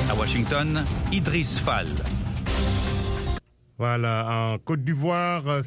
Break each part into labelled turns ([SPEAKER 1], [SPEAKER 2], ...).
[SPEAKER 1] À Washington, Idriss Fall.
[SPEAKER 2] Voilà, en Côte d'Ivoire,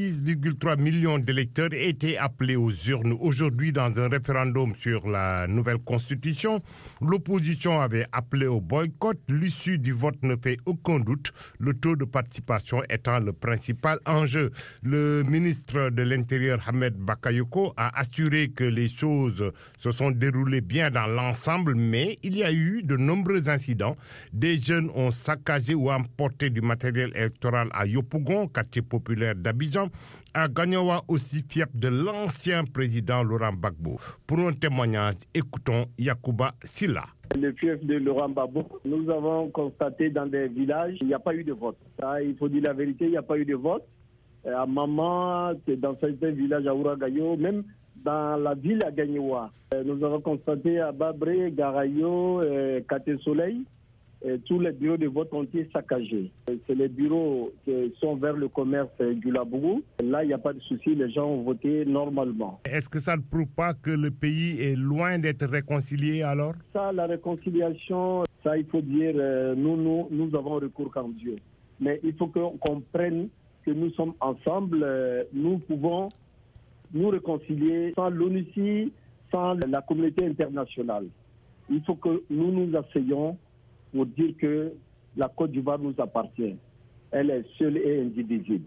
[SPEAKER 2] 6,3 millions d'électeurs étaient appelés aux urnes aujourd'hui dans un référendum sur la nouvelle constitution. L'opposition avait appelé au boycott. L'issue du vote ne fait aucun doute, le taux de participation étant le principal enjeu. Le ministre de l'Intérieur, Ahmed Bakayoko, a assuré que les choses se sont déroulées bien dans l'ensemble, mais il y a eu de nombreux incidents. Des jeunes ont saccagé ou emporté du matériel électoral à Yopougon, quartier populaire d'Abidjan, à Gagnawa aussi, fief de l'ancien président Laurent Gbagbo. Pour un témoignage, écoutons Yacouba Silla.
[SPEAKER 3] Le fief de Laurent Gbagbo, nous avons constaté dans des villages, il n'y a pas eu de vote. Ça, il faut dire la vérité, il n'y a pas eu de vote. À Maman, dans certains villages à Ouragayo, même dans la ville à Gagnawa. Nous avons constaté à Babré, Garayo, Kate Soleil, tous les bureaux de vote ont été saccagés. C'est les bureaux qui sont vers le commerce du Labourou. Là, il n'y a pas de souci, les gens ont voté normalement.
[SPEAKER 2] Est-ce que ça ne prouve pas que le pays est loin d'être réconcilié alors? Ça,
[SPEAKER 3] la réconciliation, ça il faut dire, nous avons recours qu'en Dieu. Mais il faut qu'on comprenne que nous sommes ensemble, nous pouvons nous réconcilier sans l'ONUCI, sans la communauté internationale. Il faut que nous nous asseyions pour dire que la Côte d'Ivoire nous appartient. Elle est seule et indivisible.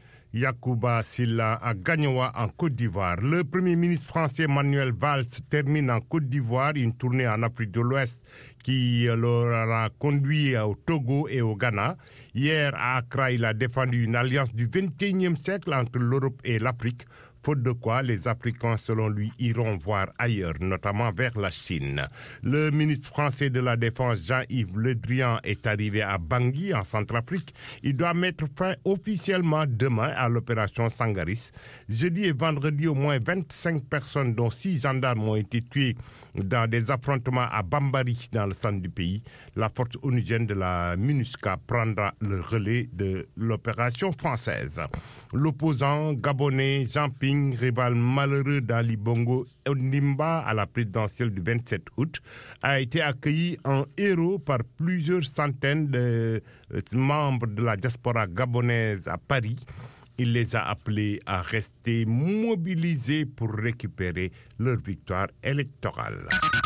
[SPEAKER 2] Yacouba Silla à Gagnawa en Côte d'Ivoire. Le Premier ministre français Manuel Valls termine en Côte d'Ivoire une tournée en Afrique de l'Ouest qui l'aura conduit au Togo et au Ghana. Hier à Accra, il a défendu une alliance du XXIe siècle entre l'Europe et l'Afrique, faute de quoi les Africains, selon lui, iront voir ailleurs, notamment vers la Chine. Le ministre français de la Défense, Jean-Yves Le Drian, est arrivé à Bangui, en Centrafrique. Il doit mettre fin officiellement demain à l'opération Sangaris. Jeudi et vendredi, au moins 25 personnes, dont 6 gendarmes, ont été tuées dans des affrontements à Bambari, dans le centre du pays. La force onusienne de la MINUSCA prendra le relais de l'opération française. L'opposant gabonais Jean Ping, rival malheureux d'Ali Bongo Ondimba à la présidentielle du 27 août, a été accueilli en héros par plusieurs centaines de membres de la diaspora gabonaise à Paris. Il les a appelés à rester mobilisés pour récupérer leur victoire électorale.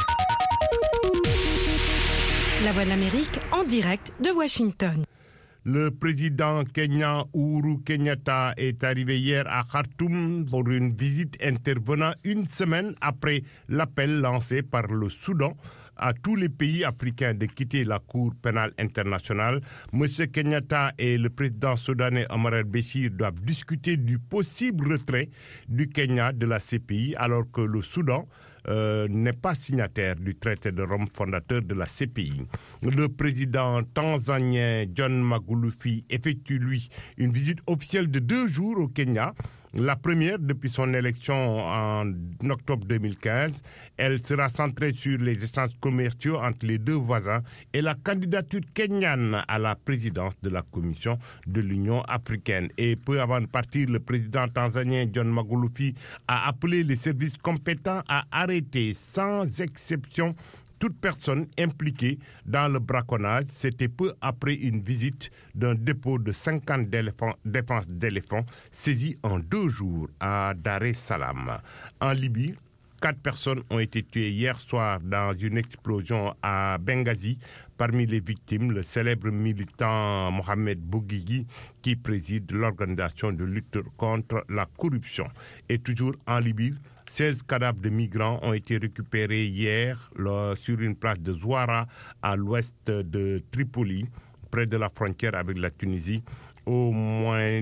[SPEAKER 4] La Voix de l'Amérique en direct de Washington.
[SPEAKER 2] Le président kenyan Uhuru Kenyatta est arrivé hier à Khartoum pour une visite intervenant une semaine après l'appel lancé par le Soudan à tous les pays africains de quitter la Cour pénale internationale. M. Kenyatta et le président soudanais Omar el-Béchir doivent discuter du possible retrait du Kenya de la CPI alors que le Soudan n'est pas signataire du traité de Rome fondateur de la CPI. Le président tanzanien John Magufuli effectue, lui, une visite officielle de 2 jours au Kenya, la première depuis son élection en octobre 2015. Elle sera centrée sur les échanges commerciaux entre les deux voisins et la candidature kenyane à la présidence de la Commission de l'Union africaine. Et peu avant de partir, le président tanzanien John Magufuli a appelé les services compétents à arrêter sans exception toute personne impliquée dans le braconnage. C'était peu après une visite d'un dépôt de 50 défenses d'éléphants saisis en 2 jours à Dar es Salaam. En Libye, 4 personnes ont été tuées hier soir dans une explosion à Benghazi. Parmi les victimes, le célèbre militant Mohamed Bouguigui qui préside l'organisation de lutte contre la corruption. Et toujours en Libye, 16 cadavres de migrants ont été récupérés hier sur une place de Zouara à l'ouest de Tripoli, près de la frontière avec la Tunisie. Au moins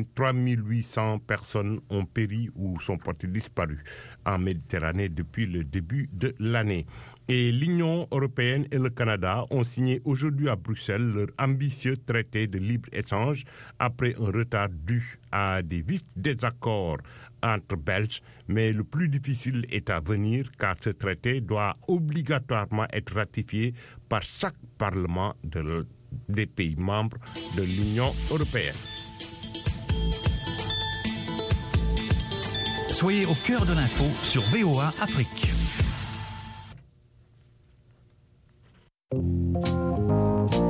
[SPEAKER 2] 3800 personnes ont péri ou sont portées disparues en Méditerranée depuis le début de l'année. Et l'Union européenne et le Canada ont signé aujourd'hui à Bruxelles leur ambitieux traité de libre-échange après un retard dû à des vifs désaccords entre Belges. Mais le plus difficile est à venir car ce traité doit obligatoirement être ratifié par chaque parlement des pays membres de l'Union européenne.
[SPEAKER 1] Soyez au cœur de l'info sur VOA Afrique.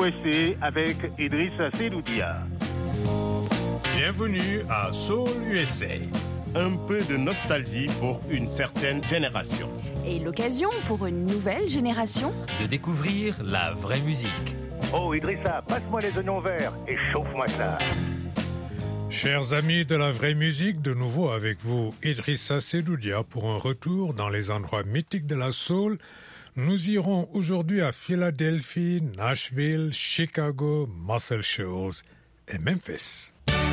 [SPEAKER 1] USA avec Idrissa Seloudia.
[SPEAKER 5] Bienvenue à Soul USA.
[SPEAKER 2] Un peu de nostalgie pour une certaine génération.
[SPEAKER 6] Et l'occasion pour une nouvelle génération
[SPEAKER 7] de découvrir la vraie musique.
[SPEAKER 1] Oh Idrissa, passe-moi les oignons verts et chauffe-moi ça.
[SPEAKER 5] Chers amis de la vraie musique, de nouveau avec vous, Idrissa Seloudia, pour un retour dans les endroits mythiques de la soul. Nous irons aujourd'hui à Philadelphie, Nashville, Chicago, Muscle Shoals et Memphis.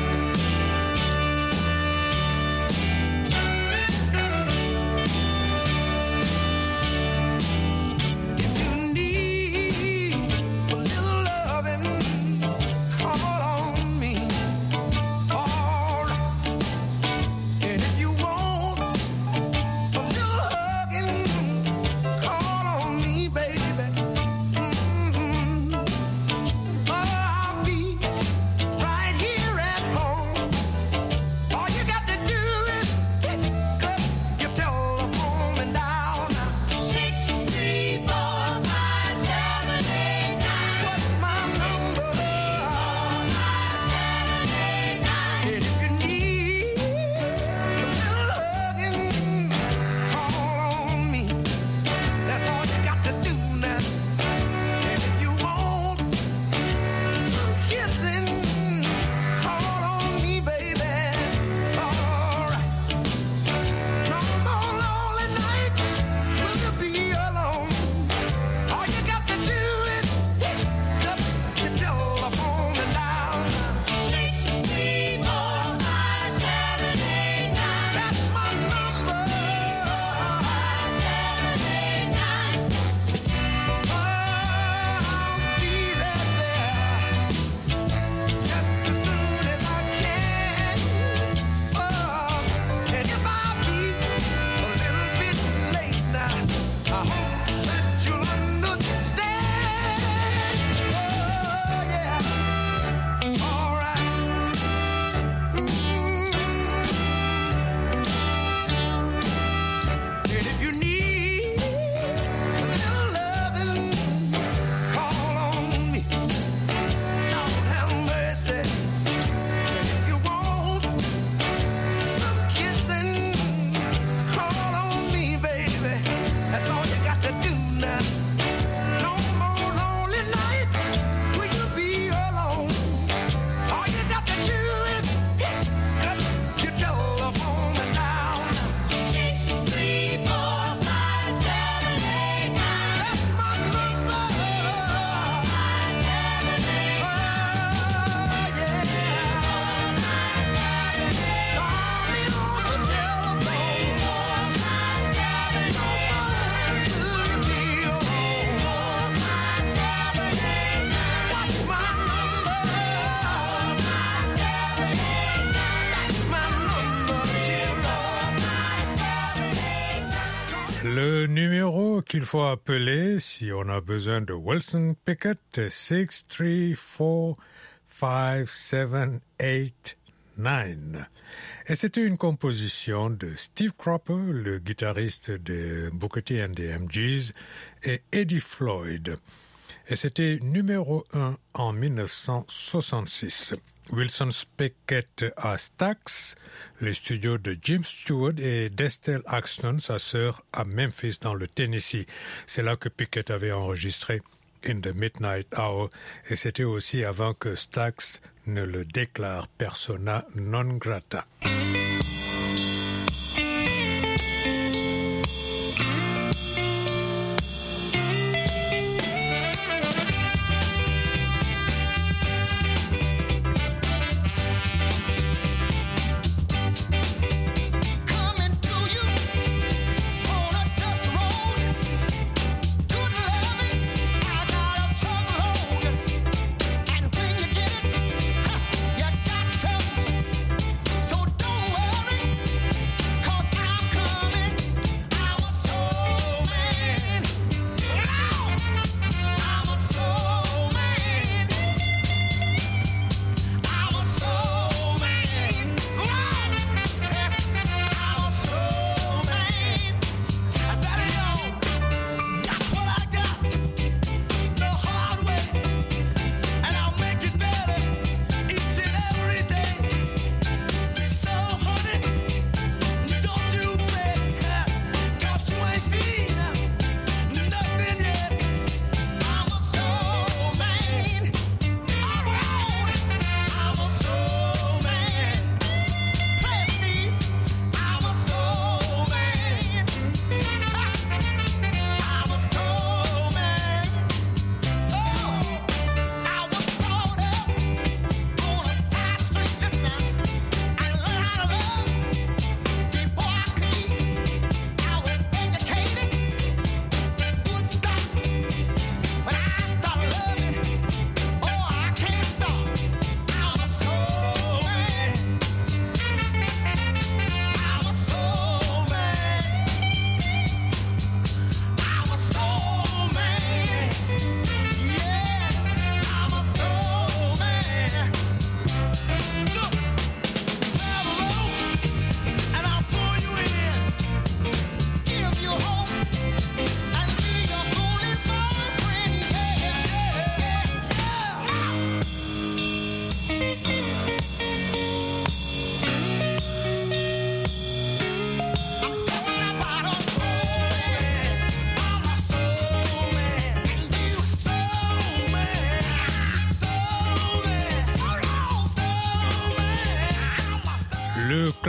[SPEAKER 5] Le numéro qu'il faut appeler si on a besoin de Wilson Pickett, 634-5789. Et c'était une composition de Steve Cropper, le guitariste de Booker T and the MGs, et Eddie Floyd. Et c'était numéro 1 en 1966. Wilson Pickett à Stax, les studios de Jim Stewart et d'Estelle Axton, sa sœur, à Memphis dans le Tennessee. C'est là que Pickett avait enregistré In the Midnight Hour, et c'était aussi avant que Stax ne le déclare persona non grata.
[SPEAKER 8] So don't worry.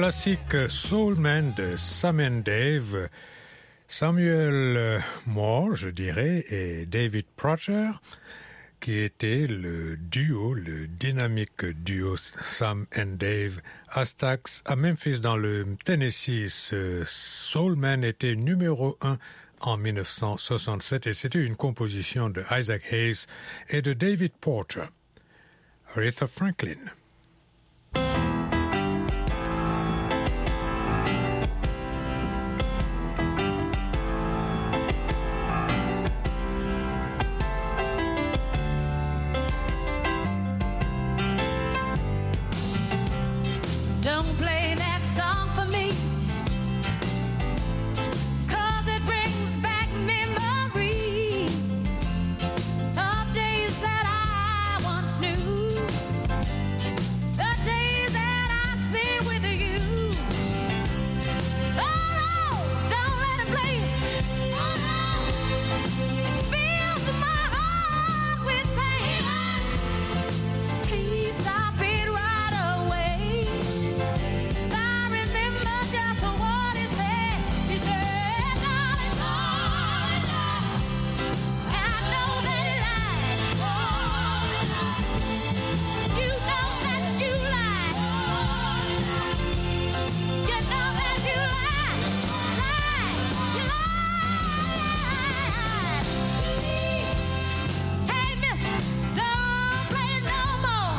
[SPEAKER 5] classique Soul Man de Sam and Dave, Samuel Moore, je dirais, et David Procher, qui était le duo, le dynamique duo Sam and Dave à Stax, à Memphis dans le Tennessee. Ce Soul Man était numéro 1 en 1967 et c'était une composition de Isaac Hayes et de David Porter. Aretha Franklin.
[SPEAKER 8] Don't play that song for me, 'cause it brings back memories of days that I once knew, the days that I spent with you. Oh no, don't let it play it. Oh no, it fills my heart with pain. Please stop it right away. I remember just what he said. He said, darling, darling, I know that he lied. You know that you lied. You know that you lied. Hey, mister, don't play it no more.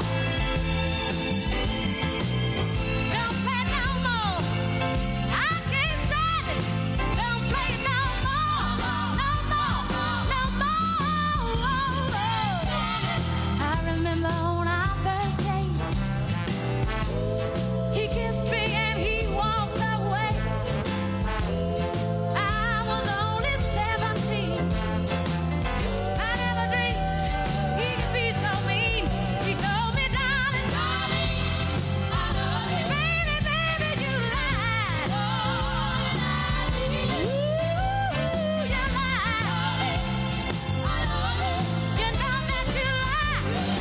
[SPEAKER 8] Don't play it no more. I can't stand it. Don't play it no more. No more. No more. I remember on our first date, he kissed me and he walked away. I was only 17. I never dreamed he could be so mean. He told me, darling, darling, I love you. Baby, baby, you lied. Ooh, you lied. I love you. You know that you lied.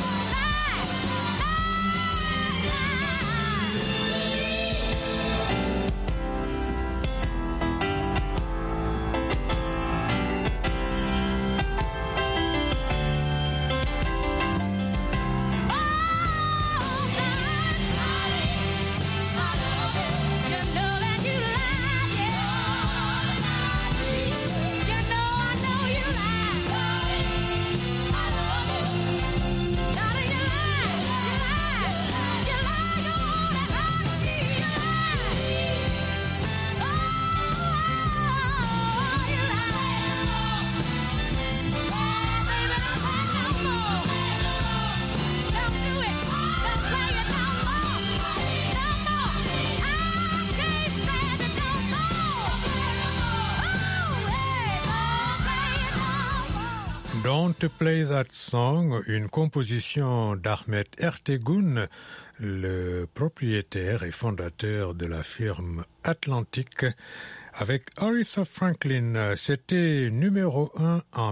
[SPEAKER 5] Don't Play That Song, une composition d'Ahmet Ertegun, le propriétaire et fondateur de la firme Atlantic, avec Aretha Franklin. C'était numéro 1 en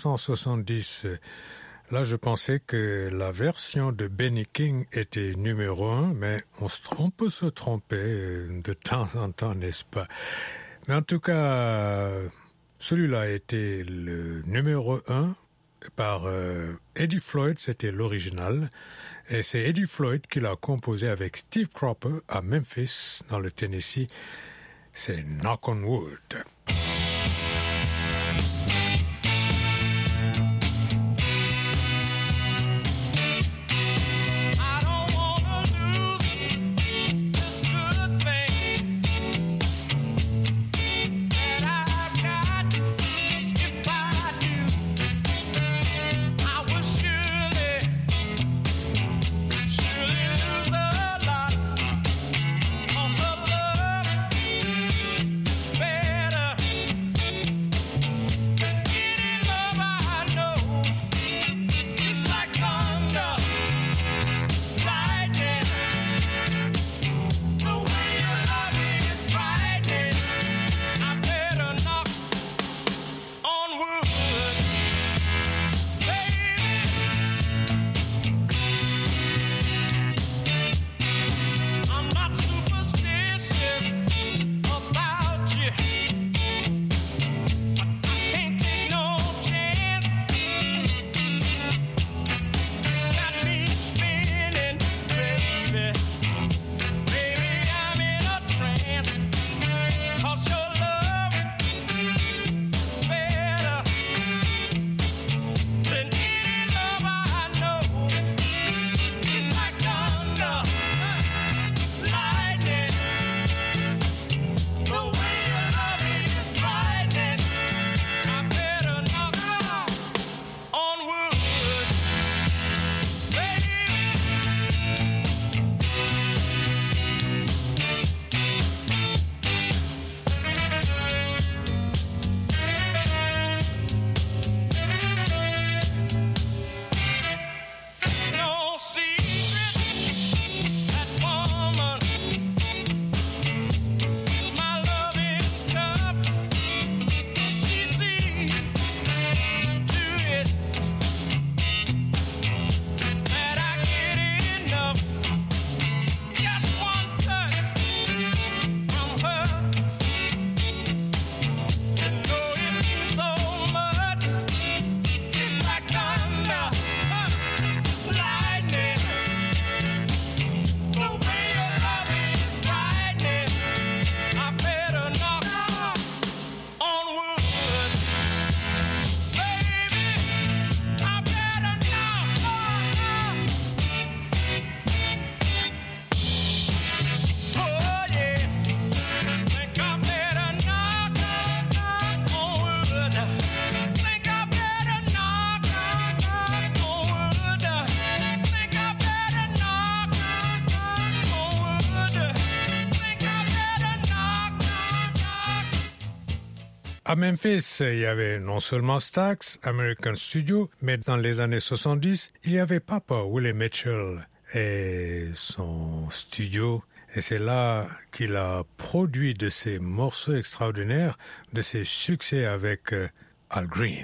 [SPEAKER 5] 1970. Là, je pensais que la version de Benny King était numéro 1, mais on peut se tromper de temps en temps, n'est-ce pas? Mais en tout cas, celui-là était le numéro 1 par Eddie Floyd, c'était l'original. Et c'est Eddie Floyd qui l'a composé avec Steve Cropper à Memphis, dans le Tennessee. C'est Knock on Wood.
[SPEAKER 9] Better
[SPEAKER 5] À Memphis, il y avait non seulement Stax, American Studio, mais dans les années 70, il y avait Papa Willie Mitchell et son studio. Et c'est là qu'il a produit de ces morceaux extraordinaires, de ses succès avec Al Green.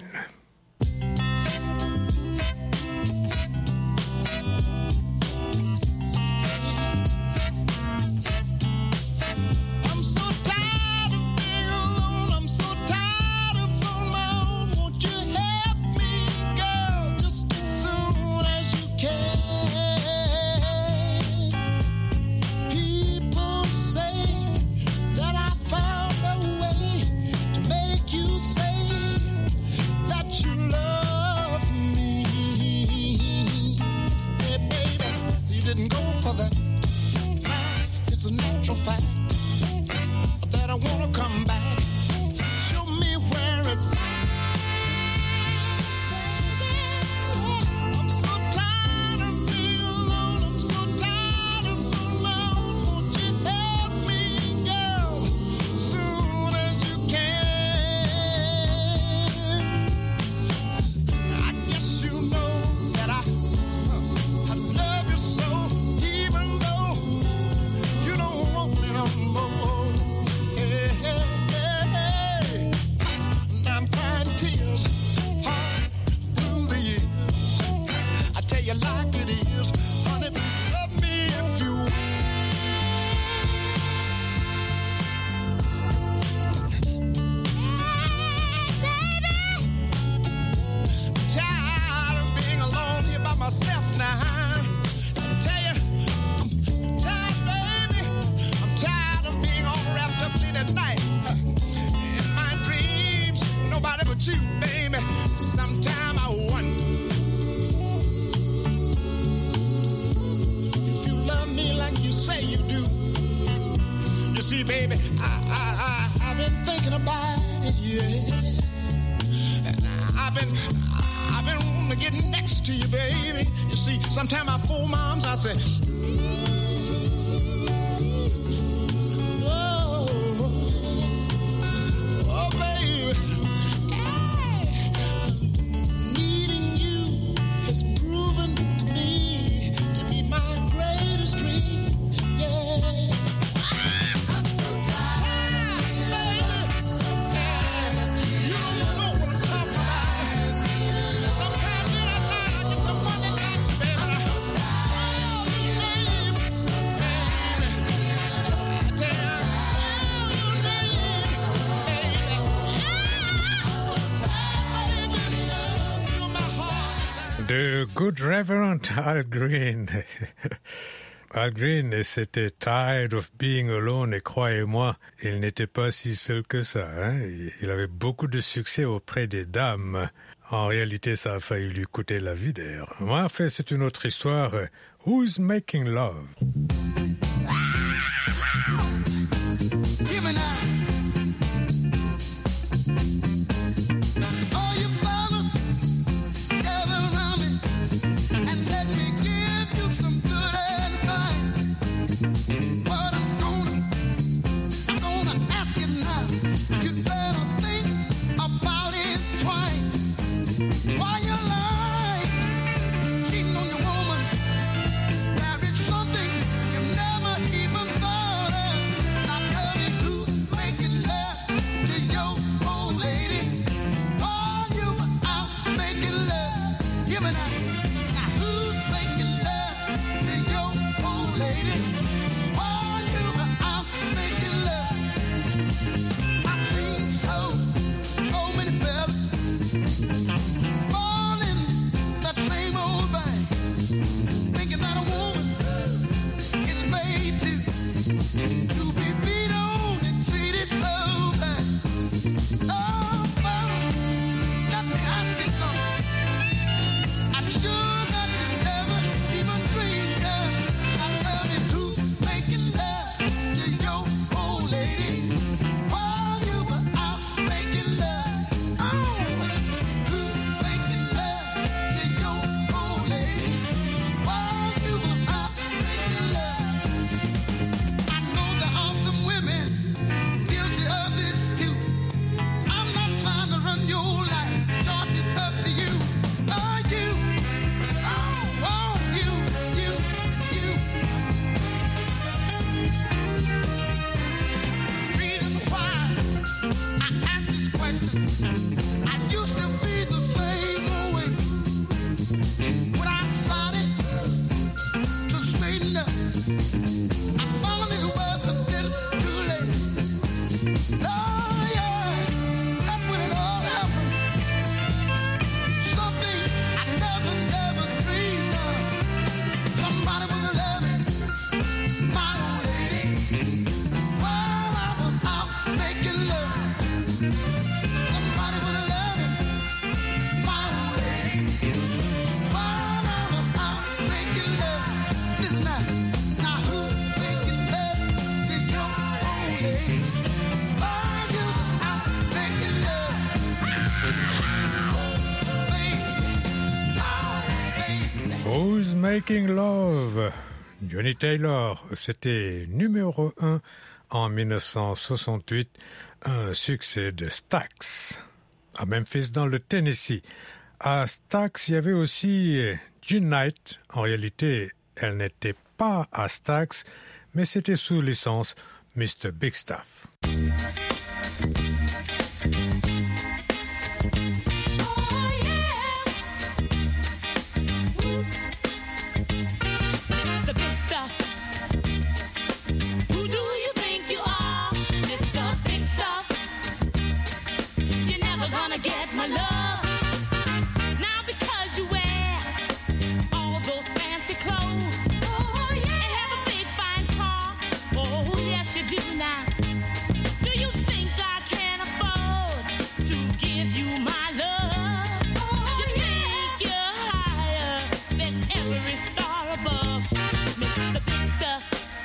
[SPEAKER 9] See, baby, I've been thinking about it, yeah. And I've been wanting to get next to you, baby. You see, sometimes I fool moms, I say, oh, oh, baby, hey, needing you has proven to me to be my greatest dream, yeah.
[SPEAKER 5] The Good Reverend Al Green. Al Green, c'était Tired of Being Alone, et croyez-moi, il n'était pas si seul que ça. Hein? Il avait beaucoup de succès auprès des dames. En réalité, ça a failli lui coûter la vie d'ailleurs. En fait, c'est une autre histoire. Who's Making Love?
[SPEAKER 9] Cheating on your woman, there is something Oh, yeah, that's when it all happened. Something I never dreamed of. Somebody was loving my old lady while I was out making love. Somebody was loving my old lady while I was out making love. Listen now who's making love to your old lady while you was out making love?
[SPEAKER 5] Who's Making Love? Johnny Taylor, c'était numéro 1 en 1968, un succès de Stax, à Memphis dans le Tennessee. À Stax, il y avait aussi Jean Knight. En réalité, elle n'était pas à Stax, mais c'était sous licence Mr. Big Stuff.
[SPEAKER 8] The big stuff. Who do you think you are, Mr. Big Stuff? You're never gonna get my love. Now because you wear all those fancy clothes, oh yeah, and have a big fine car, oh yes you do now. Do you think I can afford to give you my love? You think you're higher than every star above, Mr. Big Stuff.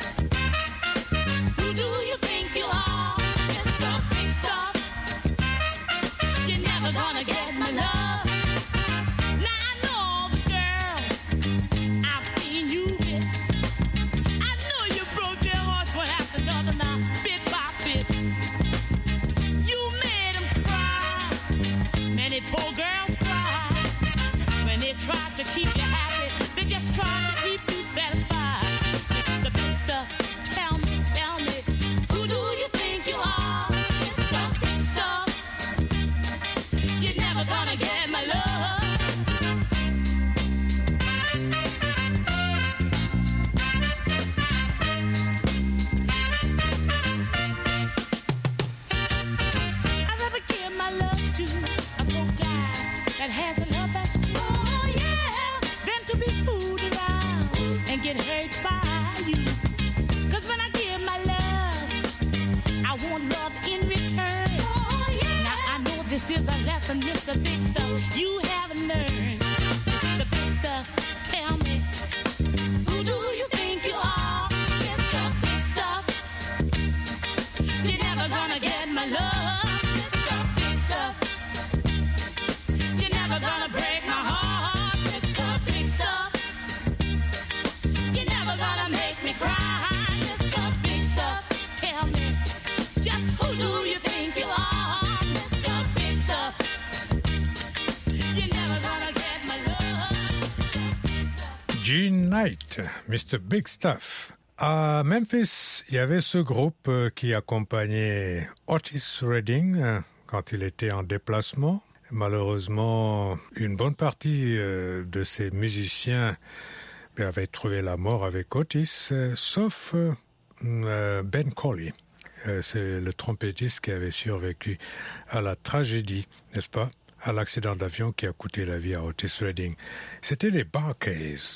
[SPEAKER 8] Who do you think you are, Mr. Big Stuff? You're never gonna get my love. Now I know all the girls I've seen you with. I know you broke their hearts one after another now, bit by bit. You made them cry. Many poor girls cry. When they try to keep you happy, they just try to keep you satisfied. Mr. Big Stuff, tell me, who do you think you are, Mr. Big Stuff? You're never gonna get my love. I'd rather give my love to a broke guy that has a love that's true, oh yeah, than to be fooled around and get hurt by you. 'Cause when I give my love, I want love in return. Oh yeah. Now I know this is a lesson, Mr. Big Stuff, you haven't learned. Mr. Big Stuff, tell me, who do you think you are, Mr. Big Stuff? You're never gonna get my love, Mr. Big Stuff. You're never gonna break my heart, Mr. Big Stuff. You're never gonna make me cry, Mr. Big Stuff. Tell me, just who do you think you are, Mr. Big Stuff? You're never gonna get my love.
[SPEAKER 5] Jean Knight, Mr. Big Stuff. À Memphis, il y avait ce groupe qui accompagnait Otis Redding quand il était en déplacement. Malheureusement, une bonne partie de ces musiciens avaient trouvé la mort avec Otis, sauf Ben Colley. C'est le trompettiste qui avait survécu à la tragédie, n'est-ce pas, à l'accident d'avion qui a coûté la vie à Otis Redding. C'était les Bar-Kays.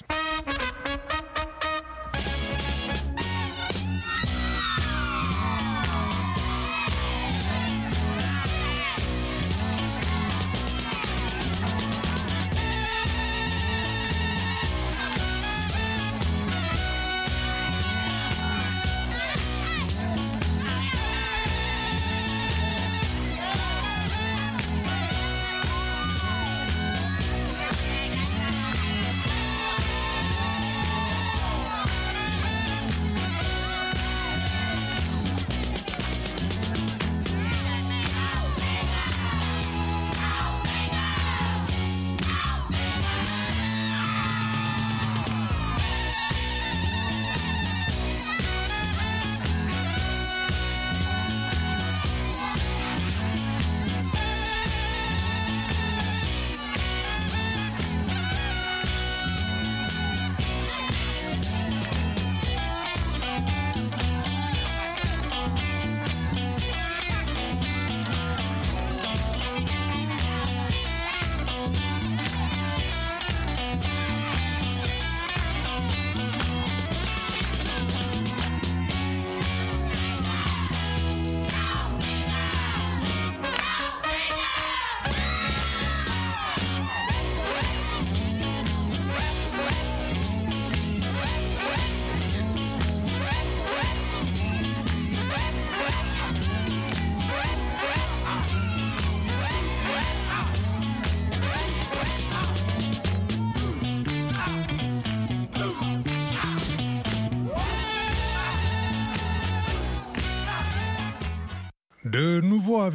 [SPEAKER 5] De nouveau